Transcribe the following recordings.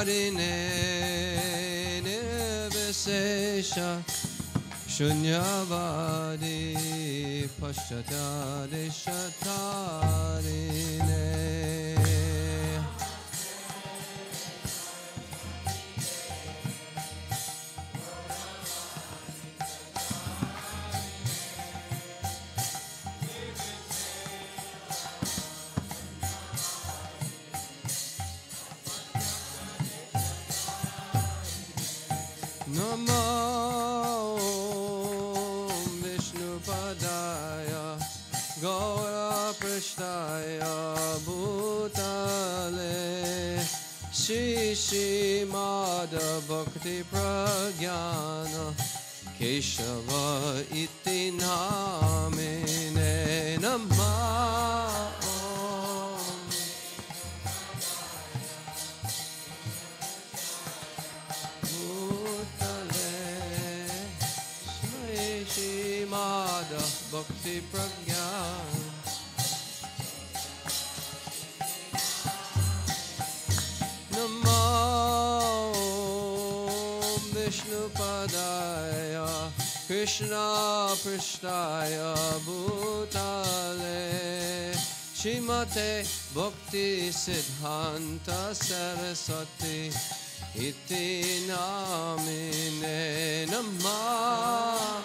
Nirvisesha Shunyavadi Paschatyade Shatarine. Namo Vishnupadaya Gaura Prishtaya Bhutale Shri Shri Madha Bhakti Pragyana Keshava Iti Namine Namah. Bhakti Pragya Namo Vishnupadaya Krishna Prishtaya Bhutale Shrimate Bhakti Siddhanta Saraswati Iti Namine Namah.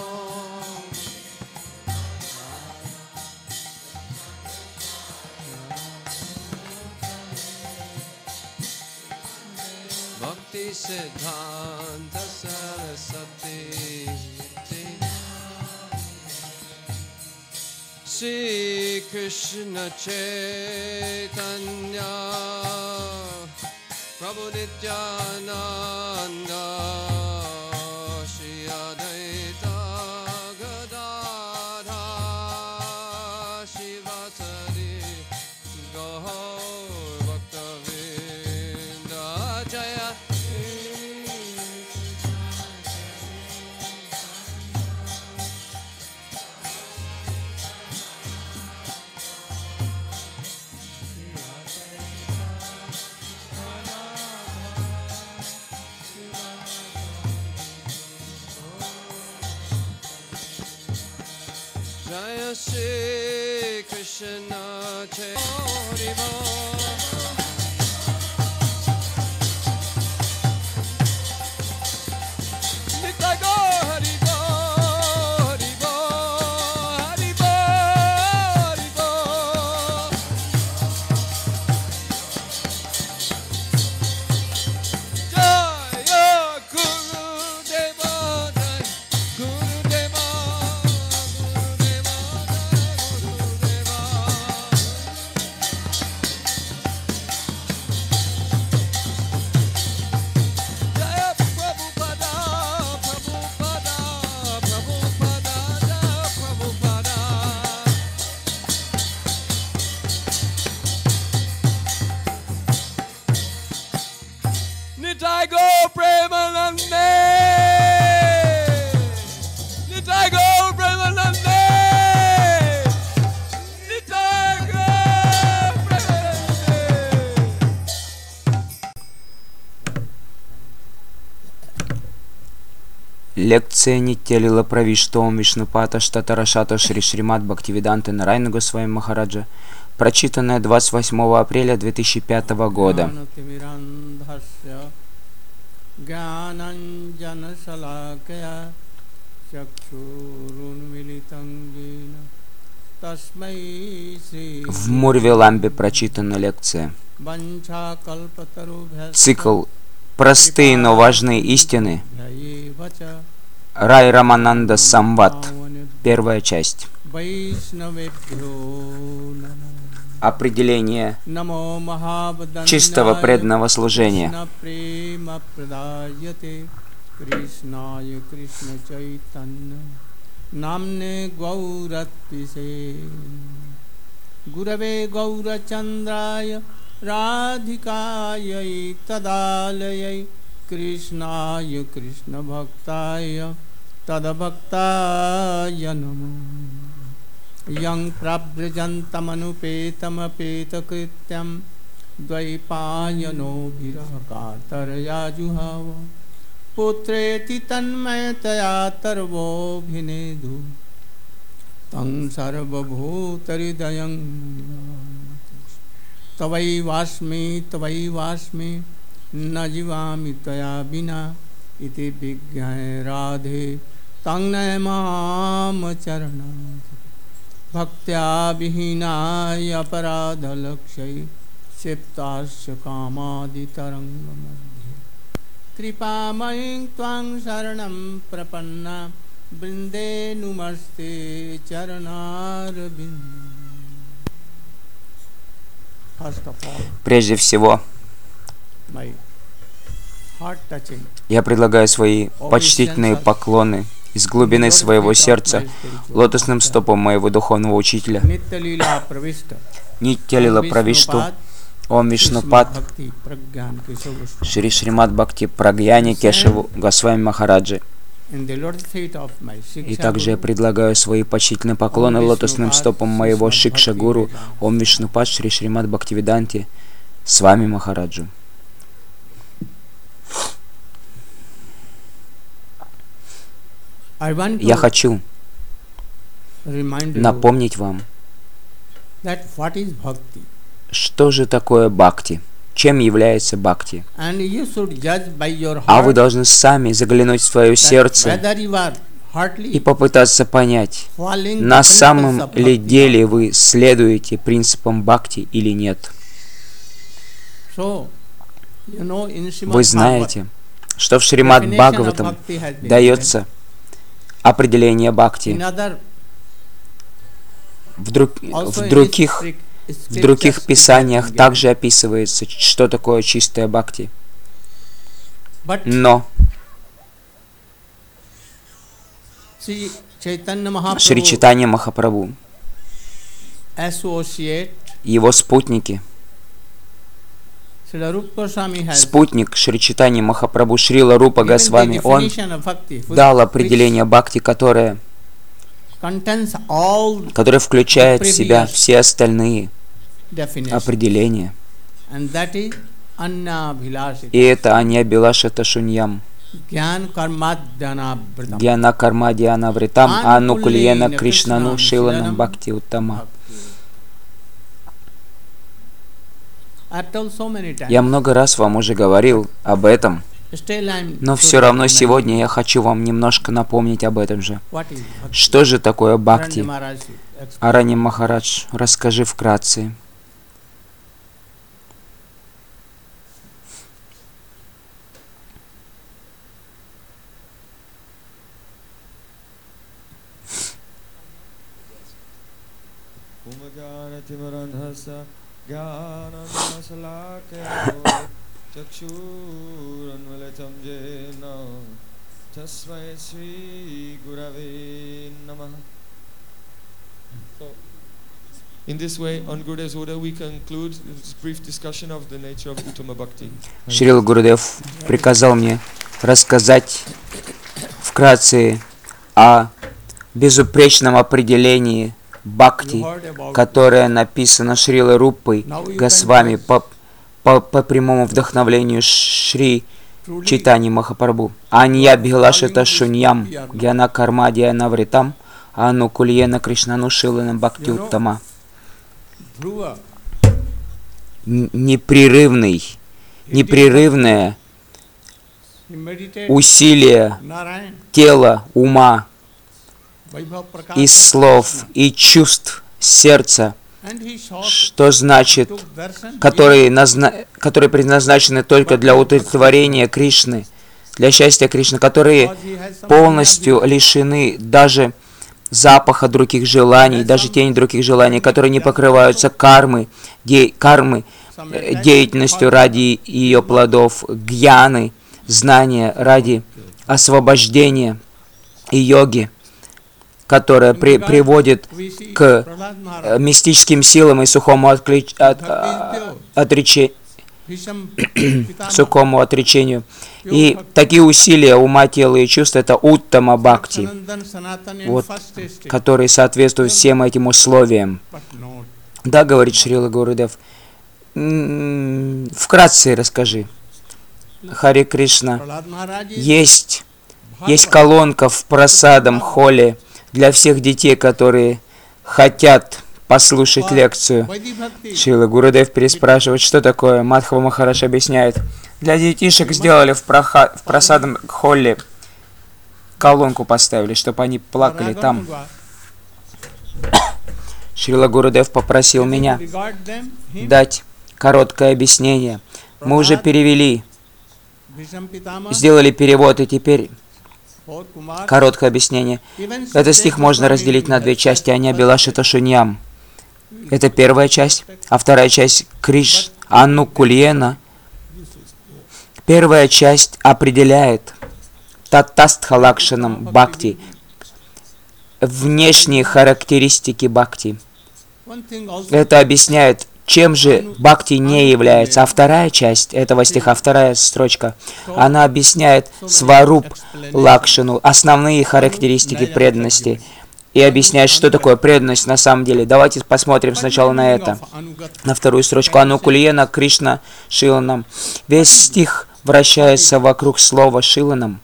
Bhakti Siddhanta Saraswati Shri Krishna Chaitanya Prabhu Nityananda Shri Advaita Gadadha Shivasari Gaur Bhaktavinda Jaya Jaya Shri Krishna Chaitanya Nitya Gaur Hari Bol Hari Bol Hari Bol Hari Bol Jaya Gurudeva Jaya Gurudeva Nitai Gaur Premanande Nitai Gaur Premanande Nitai Gaur Premanande. Лекция Нитья Лила Правиштом Вишнупата Штатарашата Шри Шримад Бхактивиданты Нарайна Госвами Махараджа, прочитанная 28 апреля 2005 года. В Мурвиламбе прочитана лекция. Цикл «Простые, но важные истины». Рай Рамананда Самват. Первая часть. Определение чистого преданного служения. Namne Gauratpise Gurave Gaurachandraya Radhikaya Tadalaya Krishnaya Krishna Bhaktaya Tadabhaktaya Namo Yang Prabrajantam Anupetam Apeta Krityam द्वैपायनो विरह कातरया जुहाव पुत्रेति तन्मयतया तर्वोऽभिनेदु तं सर्वभूतहृदयं तवैवास्मि न जीवामि त्वया विना इति विज्ञाय राधे तं नमाम चरणं भक्त्या विहीनाय अपराधलक्ष्यै क्षिप्तास्य कामादितरङ्गमध्ये कृपामयीं त्वां शरणं प्रपन्ना वृन्दे नुमस्ते चरणारविन्दे. First of all, Прежде всего, my heart-touching я предлагаю свои почтительные поклоны из глубины своего сердца лотосным стопам моего духовного учителя Nitya Leela Pravishta Нитья Лила Правишту Ом Вишнупад Bhakti Pragyan Kesava Шри Шримад Бхакти Прагьяни Кешаву Госвами Махараджи. in the lotus feet of my И Shiksha также я Guru, предлагаю свои почтительные поклоны лотосным стопам моего Шикша Гуру Ом Вишнупад Шри Шримад Бхактивиданти с вами Махараджу. I want Я to хочу remind you напомнить вам, that what is bhakti, что же такое бхакти, чем является бхакти. and you should judge by your А вы heart должны сами заглянуть в свое that сердце whether you are и heartily попытаться понять, following the на principles самом of ли bhakti. деле вы следуете принципам бхакти или нет. So, you know, in Srimad Вы знаете, что в Шримад definition of Бхагаватам bhakti has been дается определение given. бхакти. In other, В also других in В других scriptures писаниях it has been также описывается, что такое чистая бхакти. given. But Но Sri Chaitanya Шри Mahaprabhu Чайтанья Махапрабху, associate его спутники, Srila Rupa Goswami has спутник Шри Чайтаньи Махапрабху Шрила Рупа given the Госвами, он definition of bhakti, дал определение бхакти, которое contains all включает в себя все остальные definitions, определения. and that is Anna Bhilasita, И это Анья Билаша Ташуньям, Gyan Karmadhyana Vritam. Гьяна Карма Диана Вритам, Анукульена Кришнану Шиланам Бхакти Уттама. I've told so many times. Я много раз вам уже говорил об этом, Still I'm но to все равно recommend сегодня я хочу вам немножко напомнить об этом же. what is bhakti. Что же такое Aranya бхакти? Maharaj explained. Арани Махарадж, расскажи вкратце. Umajanatimaraṇhasa Jnānamāsalākaya Chakṣūranmilitam Jena Tasmai Sri Gurave Namaha. So, in this way, on Gurudev's order, we conclude this brief discussion of the nature of Uttama Bhakti. Шрила Гурудев приказал мне рассказать вкратце о безупречном определении бхакти, You heard about которое написано Шрилой Рупой Госвами по прямому вдохновлению Шри truly Чайтаньи Махапрабху. Анья Бхилашита Шуньям Гьяна Карма Диана Вритам Анукульена Кришнану Шиланам Бхакти Уттама. Dhruva, непрерывное he meditated усилие Narayan, тела, ума, Vaibhav Prakash, из слов и чувств сердца, and he sought что значит, to darshan которые предназначены только для удовлетворения Кришны, для счастья Кришны, которые because he has some полностью лишены даже запаха других желаний, даже тени других желаний, которые не покрываются кармой, деятельностью ради ее плодов, гьяны, знания ради освобождения и йоги, которая приводит we see к Prahlad Maharaj, мистическим силам и сухому отречению. Bhisham Pitama, Сухому отречению. И такие усилия ума, тела и чувств — это уттама бхакти, Sanandan, Sanatani, and вот, first stage, которые соответствуют всем этим условиям. but not. Да, говорит Шрила Гурудев, Вкратце расскажи. Харе Кришна. Prahlad Maharaj is Есть Bhagavad. колонка в просадом холле для всех детей, которые хотят послушать лекцию. Vaidhi Bhakti. Шрила Гурудев переспрашивает, что такое. Мадхва Махарадж объясняет. Для детишек сделали в просадом холле колонку поставили, чтобы они плакали там. Шрила Гурудев попросил меня Regard them, him, дать короткое объяснение. Мы уже перевели, Bhisham Pitama, сделали перевод, и теперь Bhaut Kumar, короткое объяснение. even Этот стих можно разделить на две части. Аня Белашита Шуньям. Это первая часть. А вторая часть Криш Анукульена. Первая часть определяет Татастхалакшанам Бхакти. Внешние характеристики Бхакти. one thing also Это объясняет, чем же Бхакти не является. А вторая часть этого стиха, вторая строчка, она объясняет Сваруб Лакшану, основные характеристики преданности. И объясняет, что такое преданность на самом деле. Давайте посмотрим сначала на это. На вторую строчку. Анукульена Кришна Шиланам. Весь стих вращается вокруг слова Шиланам.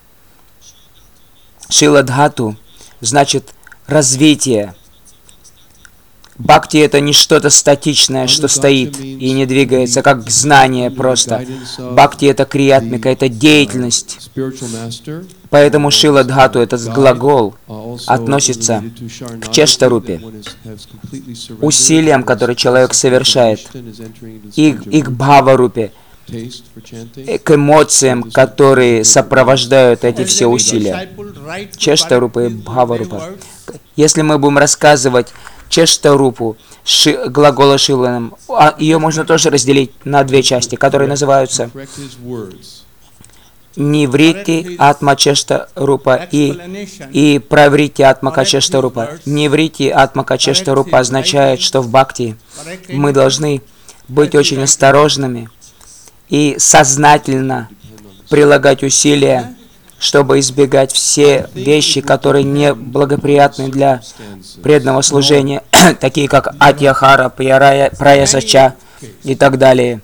Шиладхату значит развитие. Бхакти это не что-то статичное, что стоит и не двигается, как знание просто. Бхакти это криятмика, это деятельность. Поэтому Шиладхату, этот глагол, относится к чештарупе, усилиям, которые человек совершает, и к бхаварупе, к эмоциям, которые сопровождают эти все усилия. Чештарупа и бхаварупа. Если мы будем рассказывать Чештарупу, глагола Шиланам, ее можно тоже разделить на две части, которые называются Ниврити Атма Чештарупа и Праврити Атмака Чештарупа. Ниврити Атмака Чештарупа означает, что в Бхакти мы должны быть очень осторожными и сознательно прилагать усилия, чтобы избегать все вещи, которые не благоприятны для преданного служения, такие как Атьяхара, Праясача и так далее.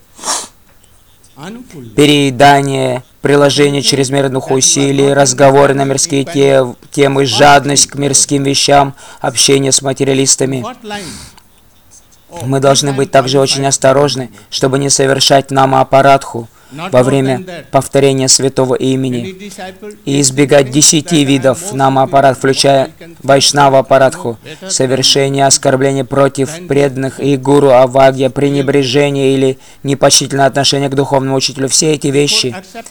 Переедание, приложение чрезмерных усилий, разговоры на мирские темы, жадность к мирским вещам, общение с материалистами. Мы должны быть также очень осторожны, чтобы не совершать намаапарадху во время повторения святого имени и избегать 10 видов намаапарад, включая вайшнава апарадху, совершение оскорбления против преданных и гуру авагья, пренебрежение или непочтительное отношение к духовному учителю. Все эти вещи,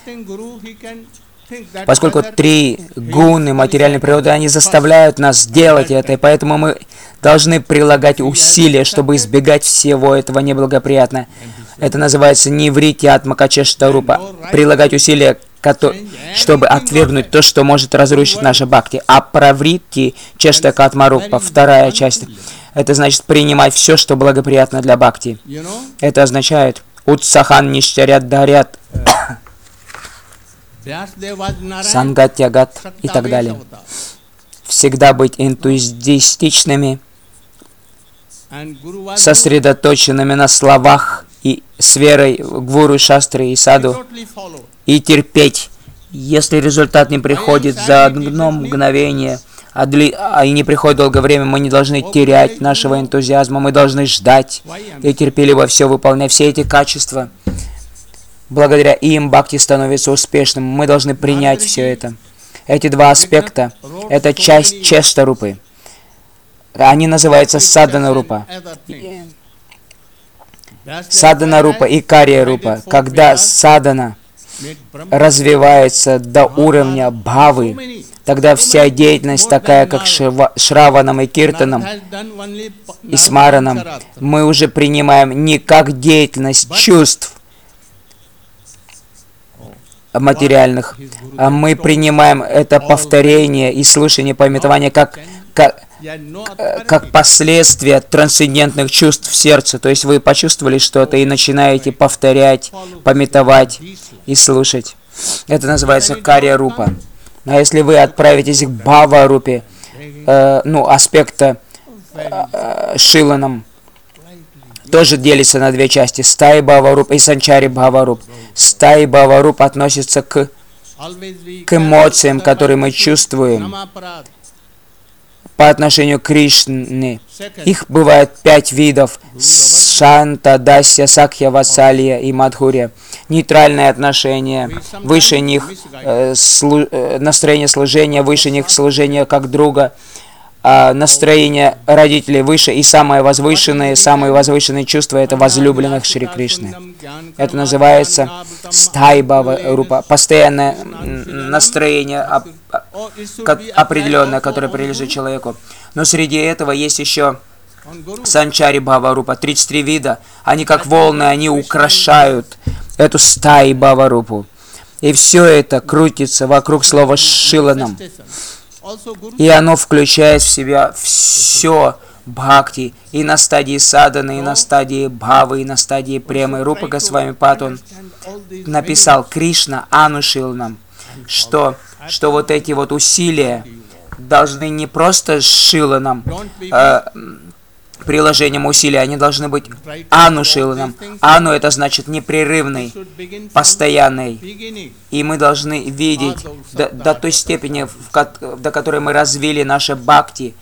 поскольку 3 гуны материальной природы, они заставляют нас делать это, и поэтому мы должны прилагать усилия, чтобы избегать всего этого неблагоприятного. Это называется ниврити атмака чештарупа. Прилагать усилия, чтобы отвергнуть то, что может разрушить наше бхакти. А праврити чештака атмарупа, вторая часть, это значит принимать все, что благоприятно для бхакти. Это означает утсахан ништарят дарят, сангатьягат и так далее. Всегда быть энтузиастичными, сосредоточенными на словах и с верой в гуру, шастры и саду, и терпеть. Если результат не приходит за одно мгновение, и не приходит долгое время, мы не должны терять нашего энтузиазма, мы должны ждать и терпеливо все выполнять. Все эти качества, благодаря им бхакти становится успешным. Мы должны принять все это. Эти два аспекта – это часть чештарупы. Они называются садана-рупа. Садана-рупа и кария-рупа. Когда садана развивается до уровня бхавы, тогда вся деятельность, такая как шраванам и киртанам и смаранам, мы уже принимаем не как деятельность чувств материальных, а мы принимаем это повторение и слышание, памятование как последствия трансцендентных чувств в сердце. То есть вы почувствовали что-то и начинаете повторять, памятовать и слушать. Это называется кария-рупа. А если вы отправитесь к бхава-рупе, аспекта шиланам, тоже делится на две части. Стаи Бхаваруп и Санчари Бхаваруп. Стаи Бхаваруп относится к эмоциям, которые мы чувствуем по отношению к Кришне. Их бывает 5 видов: Шанта, Дасья, Сакья, Васалья и Мадхурья. Нейтральное отношение, выше них настроение служения, выше них служение как друга, настроение родителей выше, и самые возвышенные чувства — это возлюбленных Шри Кришны. Это называется Стай Бхаварупа, постоянное настроение определенное, которое прилежит человеку. Но среди этого есть еще Санчари Бхаварупа, 33 вида. Они как волны, они украшают эту Стай Бхаварупу. И все это крутится вокруг слова Шиланам. И оно включает в себя все бхакти, и на стадии садханы, и на стадии бхавы, и на стадии премы. Рупа Госвами Пад, он написал Кришна Анушиланам, что вот эти вот усилия должны не просто шиланам, приложением усилий, они должны быть анушиланам. Ану — это значит непрерывный, постоянный. И мы должны видеть до той степени, до которой мы развили наше бхакти,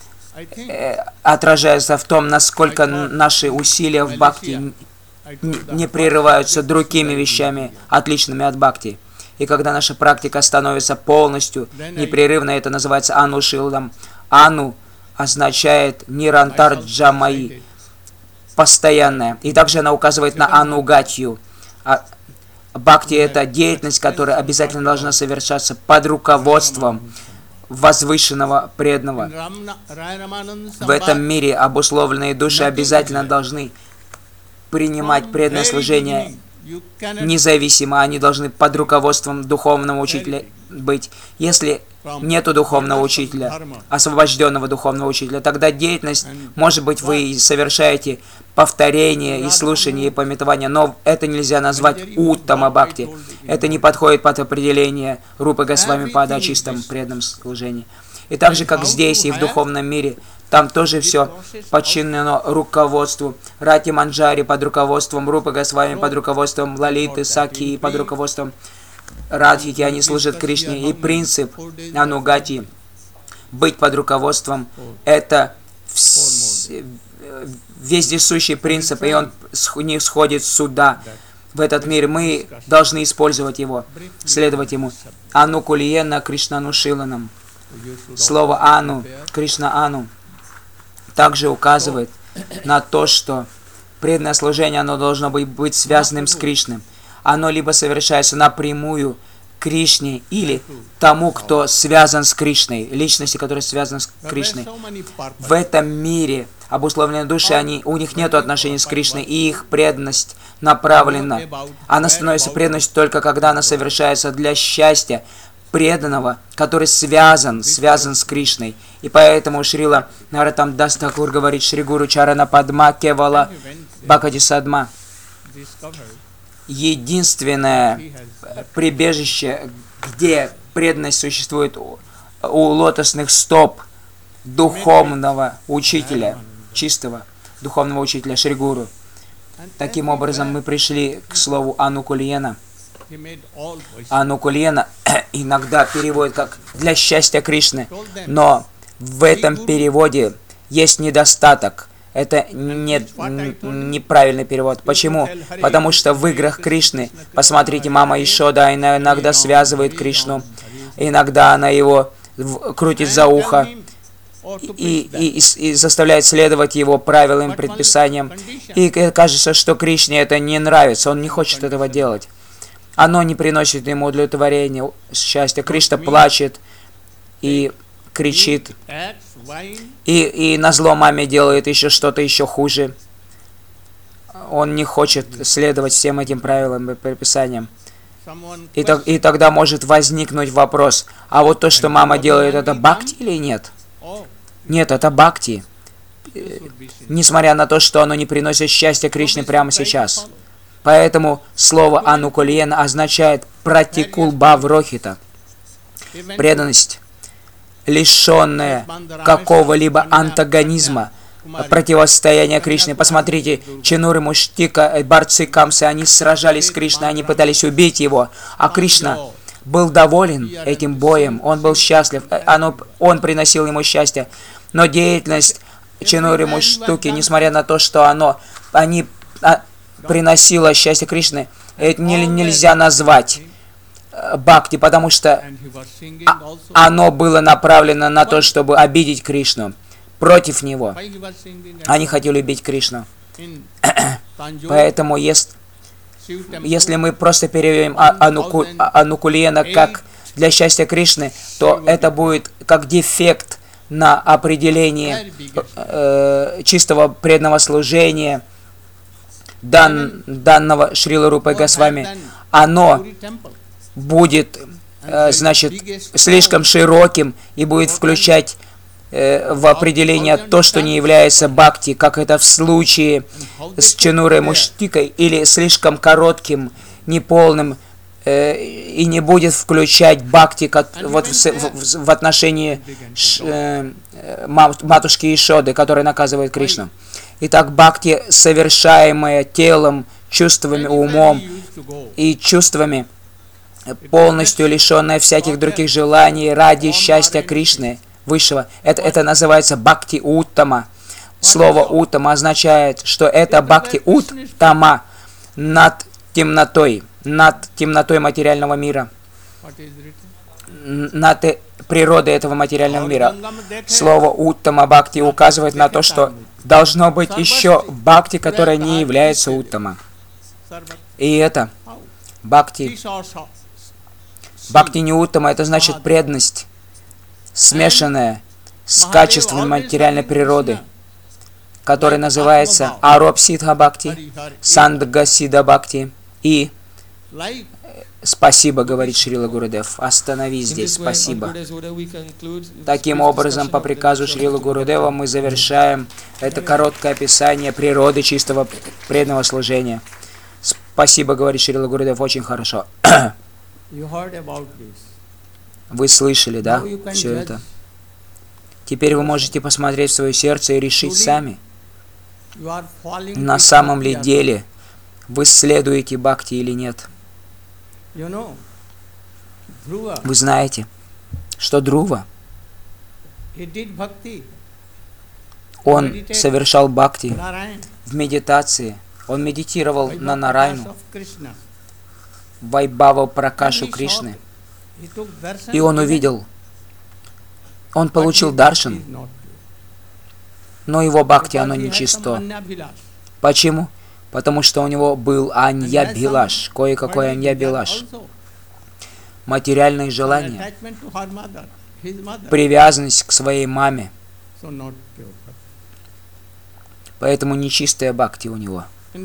отражается в том, насколько наши усилия в бхакти не прерываются другими вещами, отличными от бхакти. И когда наша практика становится полностью непрерывной, это называется анушиланам. Ану означает нирантар джамаи, постоянная. И также она указывает на анугатью. Бхакти — это деятельность, которая обязательно должна совершаться под руководством возвышенного преданного. В этом мире обусловленные души обязательно должны принимать преданное служение независимо, они должны под руководством духовного учителя быть. Если нету духовного учителя, освобожденного духовного учителя, тогда деятельность, может быть, вы совершаете повторение и слушание и памятование, но это нельзя назвать уттама бхакти. Это не подходит под определение Рупы Госвами Пада о чистом преданном служении. И так же, как здесь и в духовном мире, там тоже все подчинено руководству. Рати Манджари под руководством Рупы Госвами, под руководством Лалиты, Саки, под руководством Радхики, они служат Кришне. И принцип анугати, быть под руководством, это вездесущий принцип, и он не сходит сюда, в этот мир. Мы должны использовать его, следовать ему. Анукулиена Кришнанушиланам. Слово Ану, Кришна Ану, также указывает на то, что преданное служение, оно должно быть связанным с Кришной. Оно либо совершается напрямую Кришне, или тому, кто связан с Кришной, личности, которая связана с Кришной. В этом мире обусловленные души, у них нет отношений с Кришной, и их преданность направлена. Она становится преданностью только когда она совершается для счастья преданного, который связан с Кришной. И поэтому Шрила Наратам Дас Такур говорит: Шри Гуру Чарана Падма Кевала Бхакати Садма. Единственное прибежище, где преданность существует у лотосных стоп духовного учителя, чистого духовного учителя Шри Гуру. Таким образом, мы пришли к слову Анукулиена. Анукулиена иногда переводят как «для счастья Кришны», но в этом переводе есть недостаток. Это неправильный перевод. Почему? Потому что в играх Кришны, посмотрите, мама Ишода иногда связывает Кришну, иногда она его крутит за ухо и заставляет следовать его правилам, предписаниям. И кажется, что Кришне это не нравится, он не хочет этого делать. Оно не приносит ему удовлетворения, счастья. Кришна плачет и кричит. И назло маме делает еще что-то еще хуже. Он не хочет следовать всем этим правилам и предписаниям. И тогда может возникнуть вопрос: а вот то, что мама делает, это бхакти или нет? Нет, это бхакти. Несмотря на то, что оно не приносит счастья Кришне прямо сейчас. Поэтому слово Анукулиена означает пратикул баврохита. Преданность, лишенная какого-либо антагонизма, противостояние Кришне. Посмотрите, Чинуры, Муштика, борцы Камсы, они сражались с Кришной, они пытались убить его, а Кришна был доволен этим боем, он был счастлив, он приносил ему счастье. Но деятельность Чинуры Муштуки, несмотря на то, что они приносило счастье Кришны, это нельзя назвать бхакти, потому что оно было направлено на то, чтобы обидеть Кришну, против него. Они хотели убить Кришну. Поэтому, если мы просто переведем анукулена как для счастья Кришны, то это будет как дефект на определение чистого преданного служения, данного Шрила Рупой Госвами. Оно будет, значит, слишком широким и будет включать в определение то, что не является бхакти, как это в случае с Чинурой Муштикой, или слишком коротким, неполным, и не будет включать бхакти вот в отношении матушки Ишоды, которая наказывает Кришну. Итак, бхакти, совершаемое телом, чувствами, умом и чувствами, полностью лишенное всяких других желаний ради счастья Кришны, Высшего. Это называется бхакти уттама. Слово уттама означает, что это бхакти уттама над темнотой материального мира, над природой этого материального мира. Слово уттама бхакти указывает на то, что должно быть еще бхакти, которое не является уттама. И это бхакти не уттама, это значит преданность, смешанная с качеством материальной природы, которая называется Аропсидха бхакти, Сандгасида бхакти. И спасибо, говорит Шрила Гурудев. Остановись здесь, спасибо. Таким образом, по приказу Шрила Гурудева мы завершаем это короткое описание природы чистого преданного служения. Спасибо, говорит Шрила Гурудев, очень хорошо. Вы слышали, да, все это? Теперь вы можете посмотреть в свое сердце и решить сами, на самом ли деле вы следуете бхакти или нет. Вы знаете, что Друва, он совершал бхакти в медитации, он медитировал на Нарайну, Вайбхава Пракашу Кришны, и он увидел, он получил даршан, но его бхакти, оно нечисто. Почему? Потому что у него был анья-билаш, кое-какой анья-билаш. Материальные желания, привязанность к своей маме. Поэтому нечистая бхакти у него.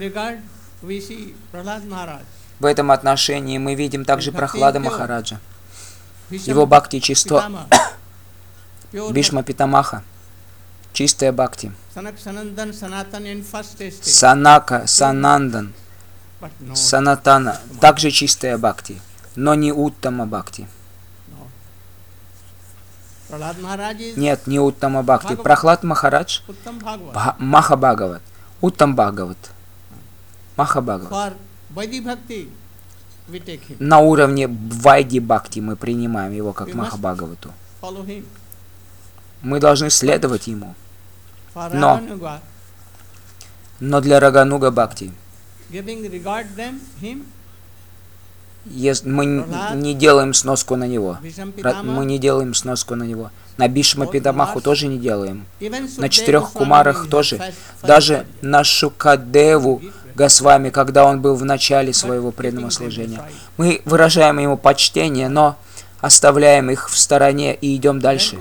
В этом отношении мы видим также Прахлада Махараджа. Его бхакти чисто. Бишма Питамаха. Чистая бхакти. Санака, Санандан, Санатана. Также чистая бхакти. Но не Уттама бхакти. Нет, не Уттама бхакти. Прахлад Махарадж, Махабхагават. Уттам Бхагават. Махабхагават. На уровне Вайди Бхакти мы принимаем его как Махабхагавату. Мы должны следовать ему. Но для Рагануга Бхакти мы не делаем сноску на него. Мы не делаем сноску на него. На Бишма Питамаху тоже не делаем. На 4 Кумарах тоже. Даже на Шукадеву Госвами, когда он был в начале своего преданного служения. Мы выражаем ему почтение, но оставляем их в стороне и идем дальше.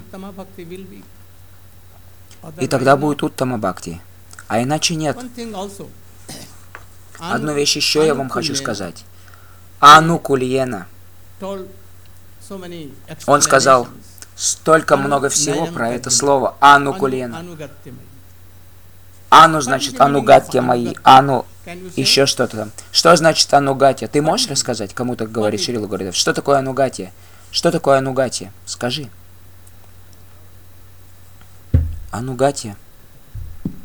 И тогда будет Уттама Бхакти. А иначе нет. Одну вещь еще я вам хочу сказать. Анукульена. Он сказал столько много всего про это слово Анукульена. Ану значит анугатья мои. Ану еще что-то там. Что значит анугатья? Ты можешь рассказать? Кому-то говорит Шрила Гурудев. Что такое анугатья? Что такое анугатья? Скажи. Анугатья.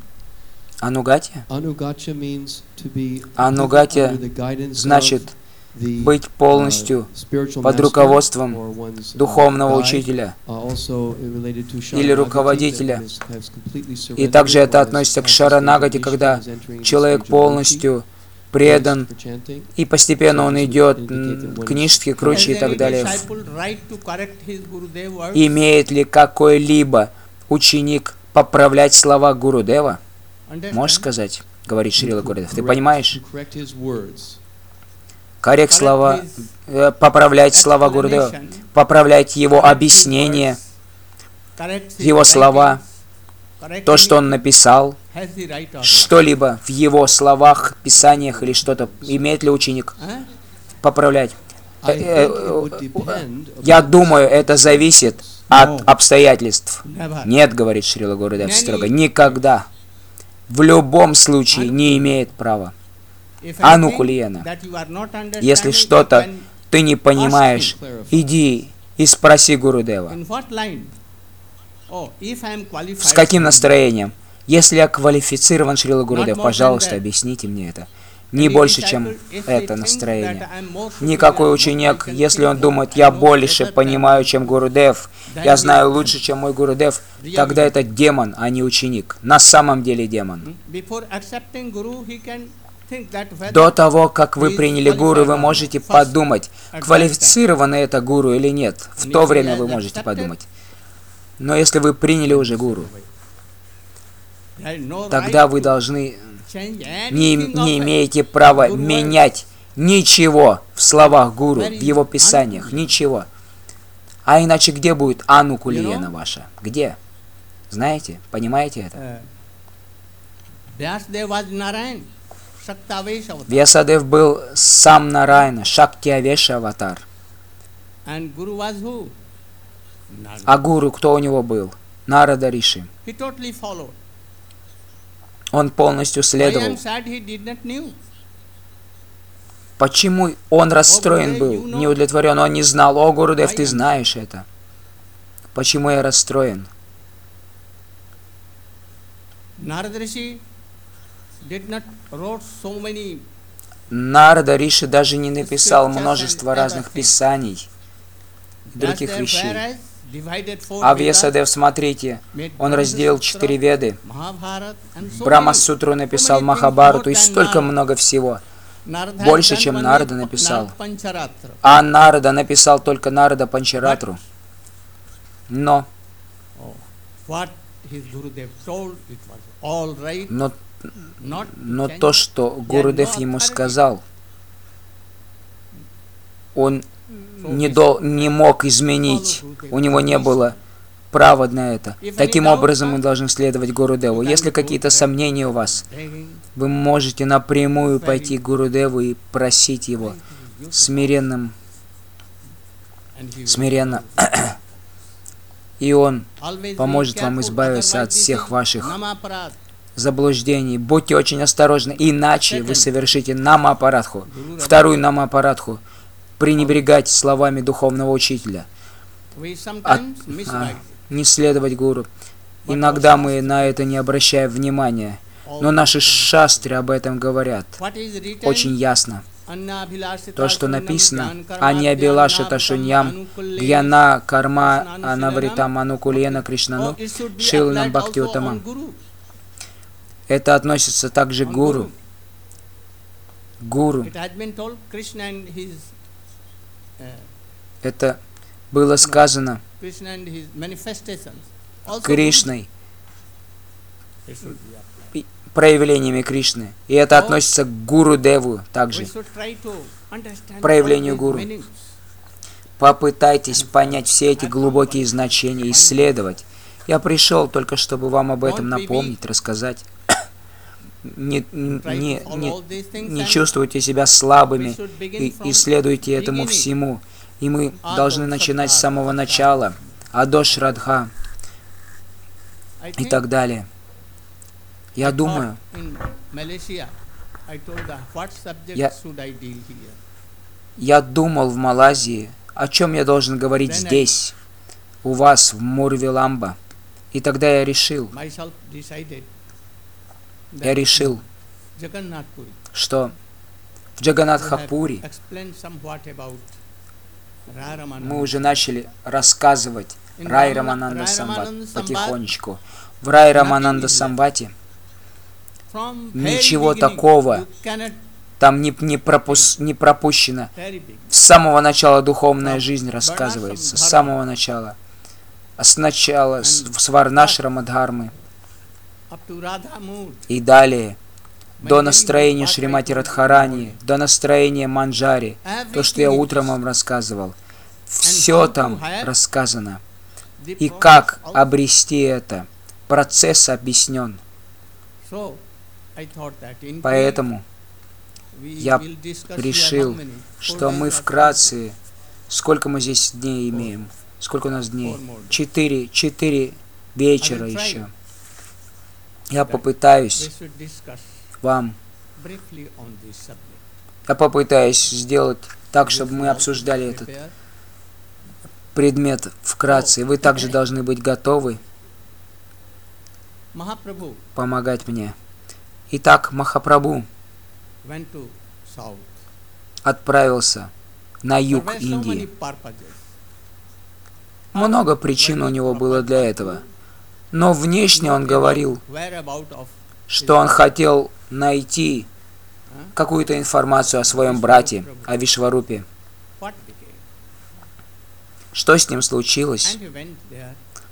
Анугатья? Anugacya means to be Анугатья under the guidance значит of the быть полностью spiritual под master руководством or one's духовного guide. учителя. Also related to Или Sharanagati, руководителя. that has completely И surrendered также это or is относится к past the stage of Шаранагати, Nishta, когда is entering the человек stage of полностью Ruchi, предан, for chanting. и постепенно он идет к Ништхе, к Ручи и Has так any далее. disciple right to correct his Gurudev words? Имеет ли какой-либо ученик поправлять слова Гурудева? Можешь Understand? сказать, говорит Шрила Гурудев. Ты понимаешь? To correct his words. Коррект слова, поправлять слова Гурудева, поправлять его объяснение, его слова, то, что он написал, что-либо в его словах, писаниях или что-то, имеет ли ученик поправлять? I think it would depend Я upon думаю, это зависит от обстоятельств. Never. Нет, говорит Шрила Гурудев строго, никогда, в любом случае не имеет права. If Анукулиена. anything that you are not understanding, Если you что-то can- ты не понимаешь, иди и спроси Гурудева. in what line? Oh, if I am qualified. С каким настроением? Если я квалифицирован, Шрила Гурудев, more than пожалуйста, that. объясните мне это. Не Any больше, disciple, чем if they это think настроение. that I am more superior, Никакой more ученик, I can если он think думает, more, я I know больше better than понимаю, чем Гурудев, then я he- знаю лучше, чем мой Гурудев, тогда это демон, а не ученик. На самом деле демон. Before accepting Guru, he can think that whether До того, как вы he is приняли гуру, вы qualified or можете not. First, подумать, at that квалифицировано это гуру или нет. В And то if he время has вы можете accepted, подумать. Но если вы приняли уже гуру, there is no тогда right вы to должны change не anything of it. имеете права Guru менять ничего в словах гуру, в его писаниях, ничего. А иначе где будет анукулиена ваша? Где? Знаете? Понимаете это? Vyasdev was Narayan, Shaktavesh avatar. Вьясадев был сам Нарайна, Шактиавеша аватар. And Guru was who? Narada. А гуру кто у него был? Нарада Риши. He totally followed. Он полностью I следовал. am sad he did not knew. Почему он расстроен был, не удовлетворен? Он не знал. О, Гурудев, ты знаешь это. Почему я расстроен? Narada Rishi did not wrote so many Нарада Риши даже не написал множество разных писаний, других Vyasdev, вещей. whereas divided four А Vedas, Вьясадев, смотрите, made он разделил Brahma 4 Sutra, веды, Mahabharata, and so Брахма-сутру many написал, things Махабхарату и more than столько Narada. много всего. Narada больше, has чем done Нарада only написал. Pancharattra. А Нарада написал только Нарада Панчаратру. Но, What his Gurudev told, it was all right, но, not но change. то, что Гурудев ему сказал, он не мог изменить, у него не было права на это. Таким образом мы должны следовать Гурудеву. Если какие-то сомнения у вас, Begging, вы можете напрямую пойти к Гурудеву и просить его смиренно, и он always be поможет вам careful, избавиться от otherwise this всех is ваших namaparad. заблуждений. Будьте очень осторожны, иначе вы совершите намапарадху, вторую намапарадху, пренебрегать словами духовного учителя, We sometimes misguide. не следовать гуру. Иногда мы на это не обращаем внимания, но наши шастры об этом говорят What is written? очень ясно. Аннабхилашита То, что шуннам написано, гьян карма Аньябилашата дьяна Шуньям, анукуле. Гьяна Карма Кришнану Анавритам Анукулена Кришнану, Oh, it should be Шиланам applied Бхакти also on Утамам. Guru. Это относится также к On гуру. Гуру. It has been told Krishna and his Это было сказано Krishna and his manifestations. Also Кришной, it should be applied. проявлениями Кришны. И это относится к Гуру Деву We также. should try to understand Проявлению all these гуру. meanings. Попытайтесь понять все эти глубокие значения, исследовать. Я пришел только, чтобы вам об этом напомнить, рассказать. Не чувствуйте себя слабыми и исследуйте этому всему. И мы должны начинать с самого начала. Адош Радха I и think так далее. Я думаю, in Malaysia, I told them, what subject Я- should I deal here? я думал в Малайзии, о чем я должен говорить здесь, у вас, в Мурвиламба. И тогда я решил, Myself decided я решил, Jagannath Puri. что в We have Джаганатхапури explained somewhat about Raya Ramananda. мы уже начали рассказывать In Рай Raya Рамананда Самбат Ramananda Samvat, потихонечку. В Рай Рамананда Самбате from ничего very beginning, такого you cannot там не пропущено. very big. С самого начала духовная жизнь рассказывается, с самого начала. Сначала с Варнашрама Дхармы Up to Radha Mood. и далее до настроения Шримати Радхарани, до настроения Манджари, то, что я утром вам рассказывал. Все там рассказано. И как обрести это? Процесс объяснен. So, I thought that in Поэтому we я will discuss here решил, how many? что 4 мы days or вкратце... Сколько мы здесь дней имеем? Сколько у нас дней? 4 вечера еще. Я we попытаюсь should discuss вам... briefly on this subject. Я попытаюсь сделать так, чтобы мы обсуждали этот Prepare. предмет вкратце. Вы также должны быть готовы Mahaprabhu помогать мне. Итак, Махапрабху went to south. отправился на There юг were so many Индии. purposes. Много причин у него было для этого. Но внешне он говорил, Whereabout of что он хотел найти какую-то информацию о своем брате, о Вишварупе. what became. Что с ним случилось? And he went there.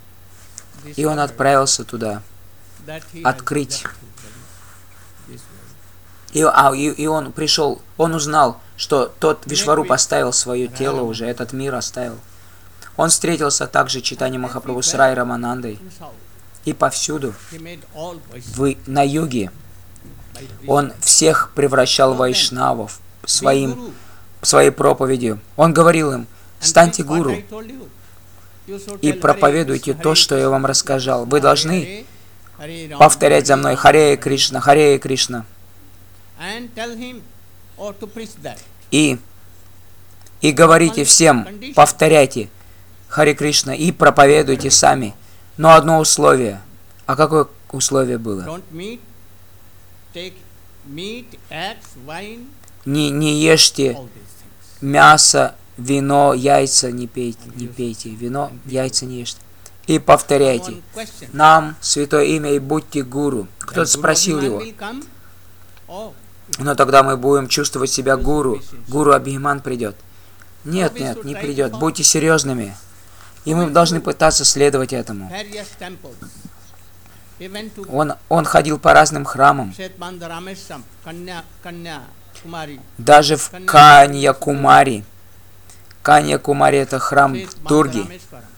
И он discovered отправился туда. that he has открыть. left his body. И он пришел, он узнал, что тот Вишваруп оставил свое тело уже, этот мир оставил. Он встретился также Чайтанья Махапрабху с Рай Раманандой. In south, И повсюду, he made all voices на юге, by preaching. он всех превращал в вайшнавов Be своей guru проповедью. Он говорил им, and станьте preach what гуру I told you. You should и tell Hare проповедуйте Krishna, то, Hare что я вам Krishna, рассказал. Вы Hare должны Hare, Hare Ram, повторять за мной Hare Ram, Харе Кришна, Харе Кришна. and tell him or to preach that. И говорите всем, повторяйте Харе Кришна и проповедуйте сами. Но одно условие. А какое условие было? Don't take meat, eggs, wine, Не ешьте all these things. мясо, вино, яйца не пейте. Вино, яйца не ешьте. И повторяйте. One question. Нам святое имя и будьте гуру. Кто-то That спросил Guru его. Abhiman will come? Oh, Но тогда мы будем чувствовать себя гуру. Гуру Абхиман придет. Нет, не придет. Будьте серьезными. И мы должны пытаться следовать этому. various temples. He went to Он ходил по разным храмам. Shetbandha Ramesham, Kanya Kumari. Даже в Каньякумари. Каньякумари это храм Дурги.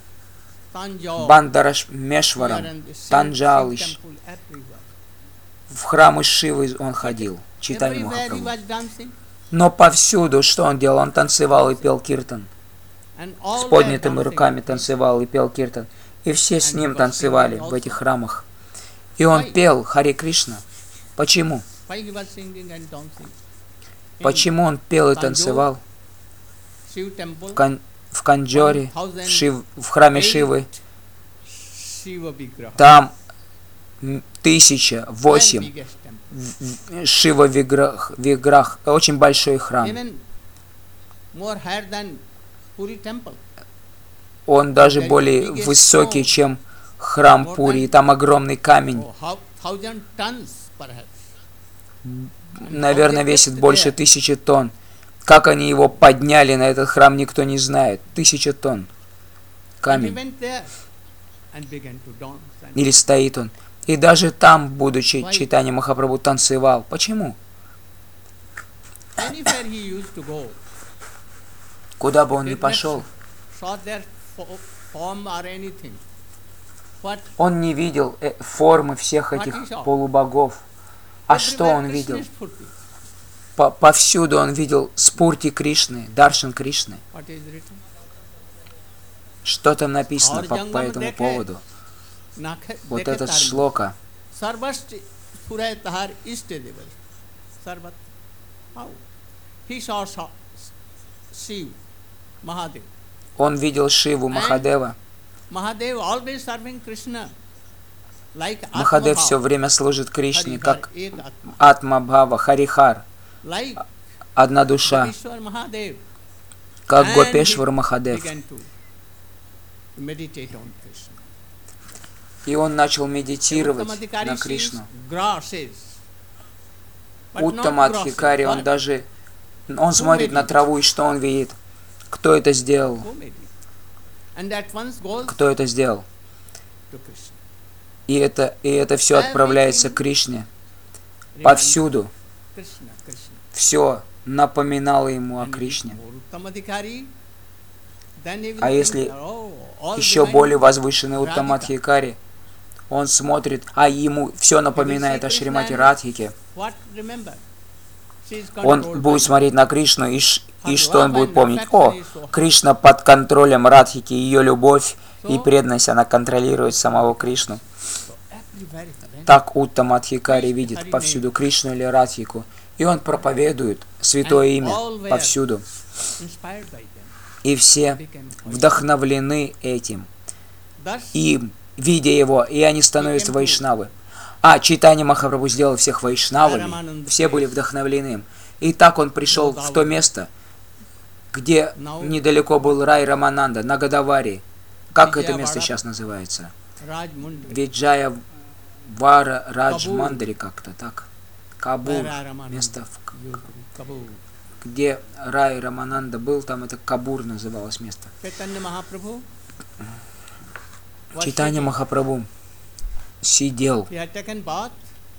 Бандарашмешварам, Танджалиш. В храмы Шивы он ходил, Чайтанья Махапрабху. Но повсюду, что он делал? Он танцевал и пел киртан. С поднятыми руками танцевал и пел киртан. И все с ним танцевали в этих храмах. И он пел Харе Кришна. Почему? Почему он пел и танцевал? В Канджоре, в храме Шивы, там 1008 Шива Виграх, очень большой храм. Он даже более высокий, чем храм Пури, и там огромный камень. Наверное, весит больше 1000 тонн. Как они его подняли на этот храм, никто не знает. 1000 тонн. Камень. Или стоит он. И даже там, будучи Чайтанья Махапрабху, танцевал. Почему? Куда бы он ни пошел, он не видел формы всех этих полубогов. А что он видел? Повсюду он видел спурти Кришны, Даршан Кришны. Что там написано по этому поводу? Вот этот шлока. Он видел Шиву Махадева. like Махадев все Atma-bhava, время служит Кришне, Harihar, как Ek Atma, Атма-бхава, Харихар, like одна душа, Gopeshwar Mahadev, как and Гопешвар he Махадев. began to meditate on Krishna. И он начал медитировать Uttamadhikari на sees Кришну. grasses, but not Уттамадхикари, grasses, он but даже, он смотрит на траву, и что он видит? Кто это сделал? who made it? And that once goes Кто это сделал? to Krishna. И это все отправляется к Кришне. Повсюду. Krishna, Krishna. Все напоминало ему о And if Кришне. more Uttamadhikari, then he will А think, если oh, all еще divine более возвышенный Радхика. Уттамадхикари, он смотрит, а ему все напоминает о Шримати Радхике. What remember? She is Он controlled будет by смотреть на Кришну, и что он будет помнить? О, Кришна под контролем Радхики, ее любовь и преданность, она контролирует самого Кришну. so everywhere is the Так Уттамадхикари видит повсюду Кришну или Радхику, и он проповедует святое имя повсюду. inspired by them. И все Became вдохновлены этим. thus И, видя его, и они становятся вайшнавы. А Чайтанья Махапрабху сделал всех вайшнавами, все были вдохновлены им. И так он пришел в то место, где недалеко был рай Рамананда, на Гадавари. Как это место сейчас называется? Raj Mundi, Виджая Вара Раджмандари как-то так. Кабур. where Ramananda Место, used to be, Kabul. где рай Рамананда был, там это Кабур называлось место. Chaitanya Mahaprabhu was Чайтанья sitting. Махапрабху сидел. He had taken bath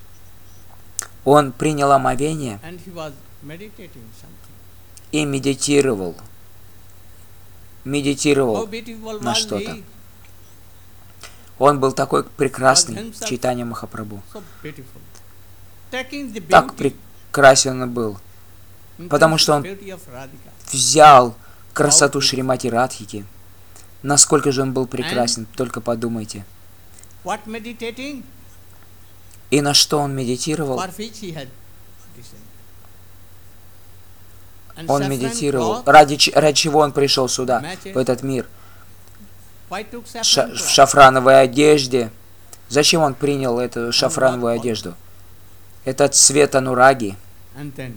Он принял омовение and he was meditating something. и медитировал. How Медитировал beautiful на was что-то. he? Он был такой прекрасный, Чайтанья Махапрабху. So beautiful. Taking the Так beauty, прекрасен он был. потому что он beauty of Radhika. Взял красоту Шримати Радхики. Насколько же он был прекрасен, только подумайте. What meditating? И на что он медитировал? For which he had descended. And Он saffron медитировал. cloth, Ради чего он пришел сюда, в этот мир? why took saffron В cloth? шафрановой одежде. Зачем он принял эту шафрановую одежду? Это цвет анураги. And then,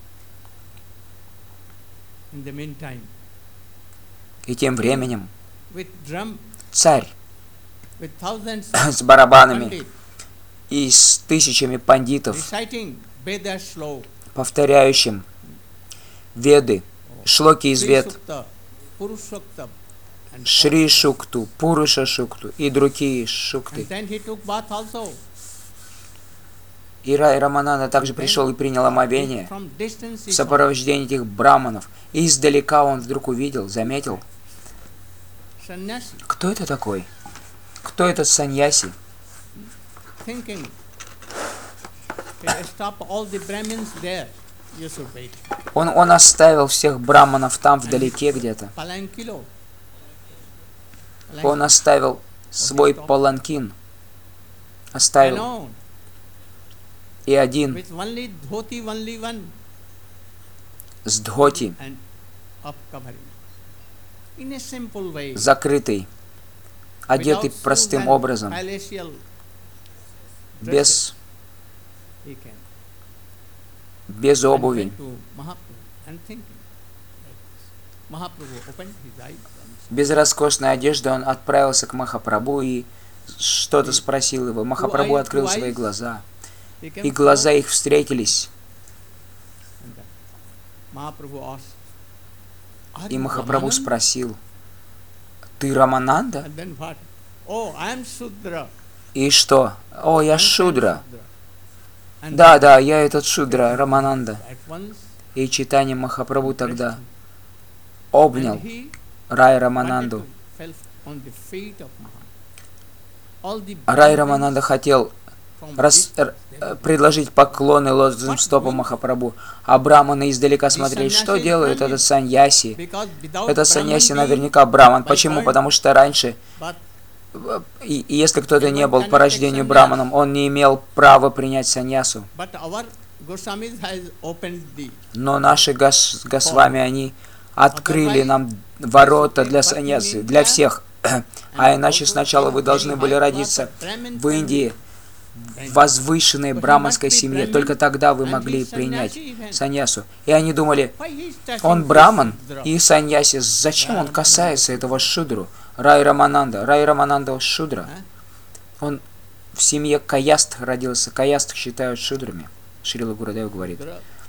in the meantime, И тем временем with drum, царь with thousands с барабанами pandit и с тысячами пандитов, reciting Veda Shlok, повторяющим Веды, шлоки из Sri Вед, Sukta, Purushokta, and Шри Шукту, Пуруша Шукту и другие шукты. and then he took bath also. И Рай Рамананда также пришел и принял омовение From distance в he saw сопровождении этих браманов. И издалека он вдруг увидел, заметил, sannyasi кто это такой? Кто этот саньяси? thinking, stop all the Brahmins there, you should wait. Он оставил всех браманов там вдалеке где-то. Palankilo. Он оставил свой паланкин. Оставил. Alone, И один with only dhoti, only one, с дхоти, and of covering. In a simple way, закрытый, одетый without shoes простым and образом, palatial dresses, без he came обуви. and went to Mahaprabhu and thinking like this. Mahaprabhu opened his eyes and Без роскошной одежды он отправился к Махапрабху и что-то спросил его. Махапрабху открыл свои глаза, he came и глаза их встретились. and then Mahaprabhu asked, "Are И you Махапрабху Ramananda?" спросил: «Ты Рамананда?» And then what? Oh, I am Shudra. И что? «О, я I am Шудра». Shudra. And Да, да, я этот Шудра, Рамананда. at once, И Чайтанья Махапрабху тогда and обнял he Рай wanted Рамананду. to fell on the feet of Mahaprabhu. All the Рай Brahmins Рамананда хотел from рас- distance, предложить поклоны лотосным стопам Махапрабху, а браманы издалека смотрели, что делает этот саньяси. because without Этот саньяси Brahman наверняка браман. Почему? Потому что раньше, being, и если кто-то не был по рождению браманом, он не имел права принять саньясу. but our Goswamis has opened the Но наши Госвами, они открыли нам ворота для саньясы, для всех. А иначе сначала вы должны были родиться в Индии, в возвышенной браманской семье. Только тогда вы могли принять саньясу. И они думали, он браман и саньяси, зачем он касается этого шудру? Рай Рамананда шудра. Он в семье каяст родился. Каяст считают шудрами. Шрила Гурудев говорит.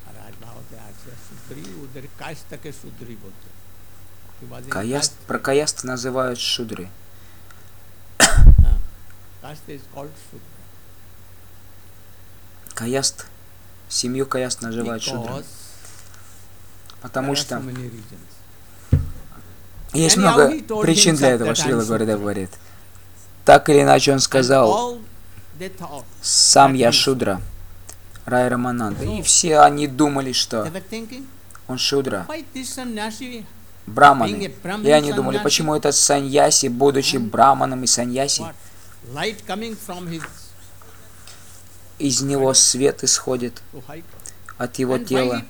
Про каяст называют шудры. Каяст, семью каяст называют шудрами. Потому что есть много причин для этого, Шрила Гурудев говорит. Так или иначе он сказал, сам я шудра, Рай Рамананда. И все они думали, что он шудра, браманы. И они думали, почему этот саньяси, будучи браманом и саньяси, из него свет исходит от его тела.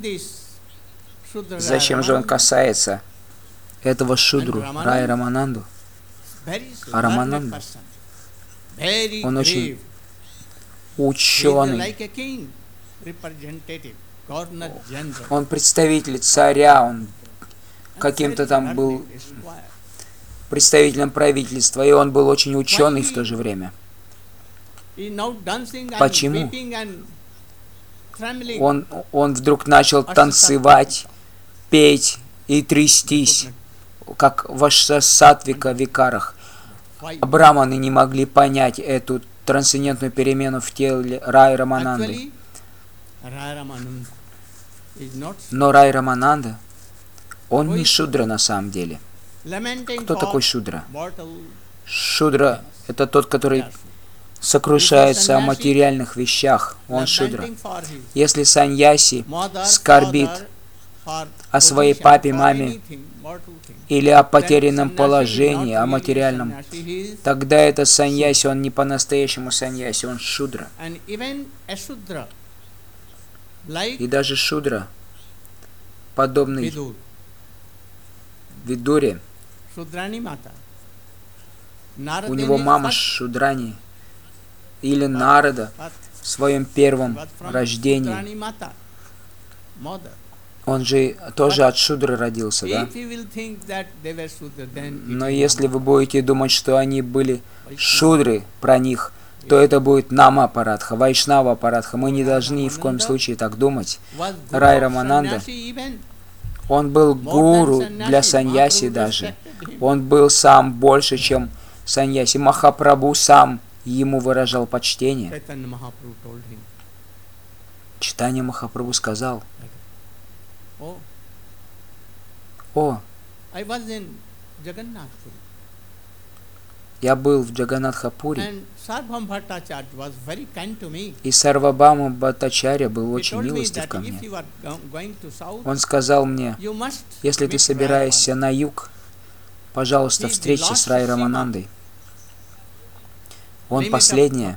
Зачем же он касается этого шудру, Рай Рамананду? А Рамананда, он очень ученый. Он представитель царя, он каким-то там был представителем правительства, и он был очень ученый в то же время. Почему? Он вдруг начал танцевать, петь и трястись, как в Аштасатвика викарах. Браманы не могли понять эту трансцендентную перемену в теле Рай Рамананды. Но Рай Рамананда, он не шудра на самом деле. Кто такой шудра? Шудра — это тот, который сокрушается о материальных вещах. Он шудра. Если саньяси скорбит о своей папе, маме или о потерянном положении, о материальном, тогда это саньяси, он не по-настоящему саньяси, он шудра. И даже шудра, подобный Видуре, у него мама Шудрани или Нарада в своем первом рождении. Он же тоже от Шудры родился, да? Но если вы будете думать, что они были Шудры про них, то это будет Нама Парадха, Вайшнава Парадха. Мы не должны ни в коем случае так думать. Рай Рамананда, он был гуру для саньяси даже. Он был сам больше, чем саньяси. Махапрабху сам ему выражал почтение. Чайтанья Махапрабху сказал, о, я был в Джаганнатхапуре, и Сарвабхаума Бхаттачарья был очень милостив ко мне. Он сказал мне, если ты собираешься на юг, пожалуйста, встречься с Рай Раманандой. Он последнее.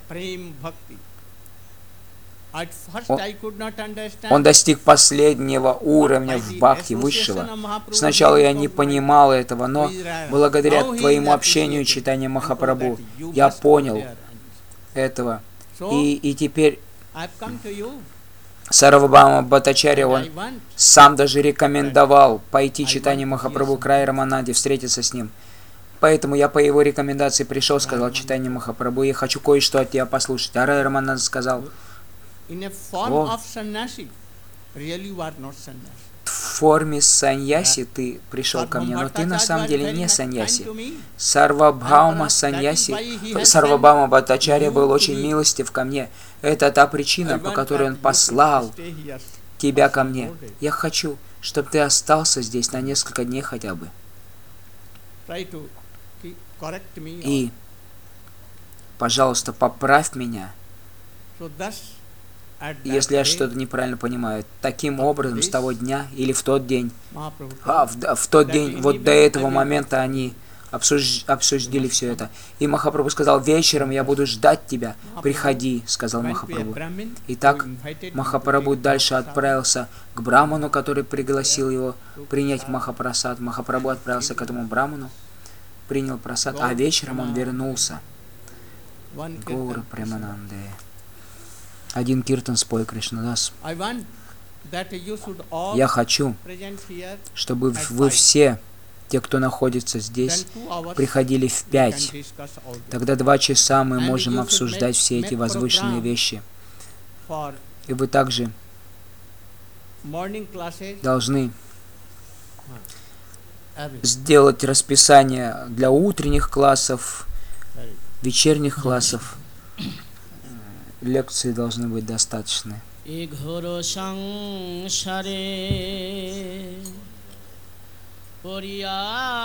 Он достиг последнего уровня в бхакти, высшего. Сначала я не понимал этого, но благодаря твоему общению, Чайтанья Махапрабху, я понял этого. И теперь Сарвабхаума Бхаттачарья, он сам даже рекомендовал пойти Чайтанье Махапрабху к Рай Рамананде, встретиться с ним. Поэтому я по его рекомендации пришел, сказал Чайтанье Махапрабху, я хочу кое-что от тебя послушать. А Рай Рамананда сказал, о, в форме саньяси ты пришел ко мне, но ты на самом деле не саньяси. Сарвабхаума саньяси, Сарвабхаума Бхаттачарья был очень милостив ко мне. Это та причина, по которой он послал тебя ко мне. Я хочу, чтобы ты остался здесь на несколько дней хотя бы. И, пожалуйста, поправь меня, если я что-то неправильно понимаю. Таким образом, с того дня или в тот день, в тот день, вот до этого момента они обсудили все это. И Махапрабху сказал, вечером я буду ждать тебя, приходи, сказал Махапрабху. Итак, Махапрабху дальше отправился к браману, который пригласил его принять Махапрасад. Махапрабху отправился к этому браману, принял просад, а вечером он вернулся. One Гаура kirtan. Премананде. Один киртан спой Кришнадас. I want that you should all Я хочу, present here чтобы at вы 5. все, те, кто находится Then здесь, 2 hours приходили в we can 5. discuss all this. Тогда 2 часа мы And можем you should обсуждать make- все эти make возвышенные program вещи. For И вы также morning classes, должны everything. сделать расписание для утренних классов, Very good. вечерних классов. Лекции должны быть достаточны. এ ঘোর সংসারে পড়িয়া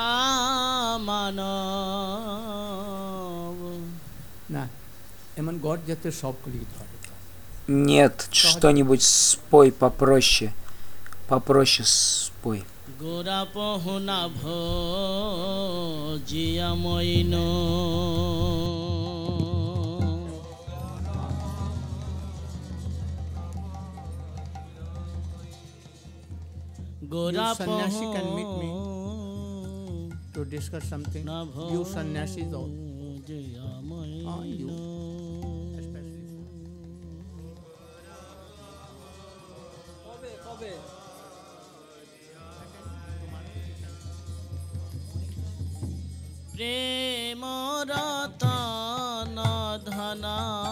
মানব না এমন গড যাতে সব করি ধরে Нет, что-нибудь спой попроще. Попроще спой. গোরা পহনা ভজিয়া মইন গোরা You sannyasi can meet me পহনা to discuss something. You sannyasis all. You especially. প্রেম রতন ধন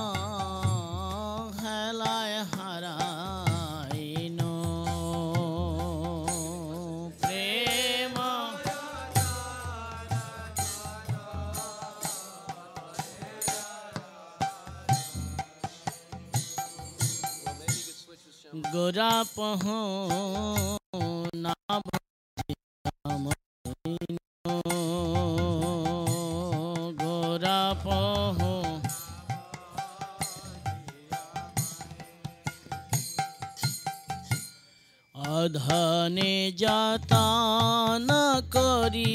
হেলায় হারাইন প্রেম গোরা পহ না গোরা পহ অধনে যতন করি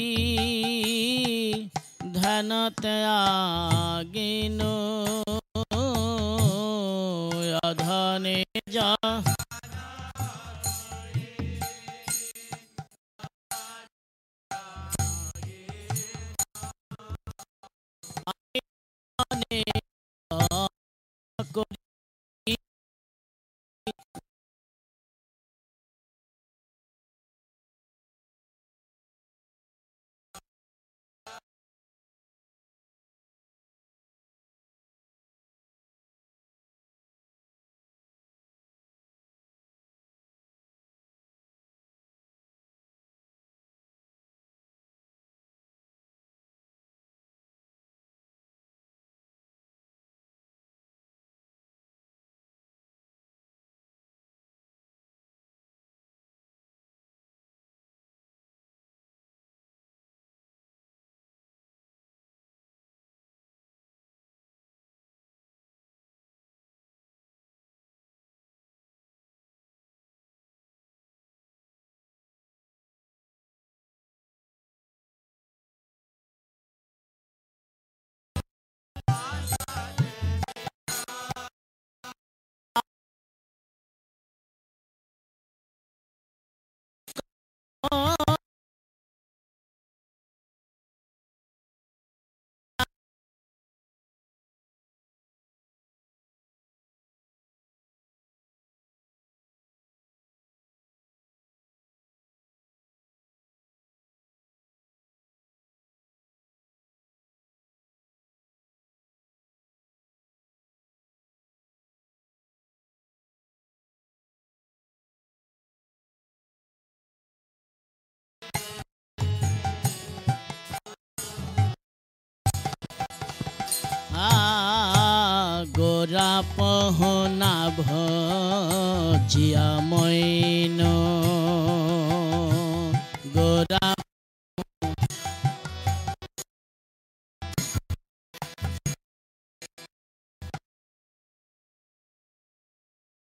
ধ্যান ত্যাগিন অধনে যা গোরা পহনা ভজিয়া মইন গোরা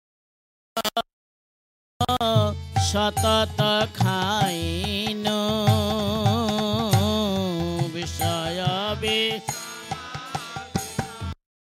সতত খাইন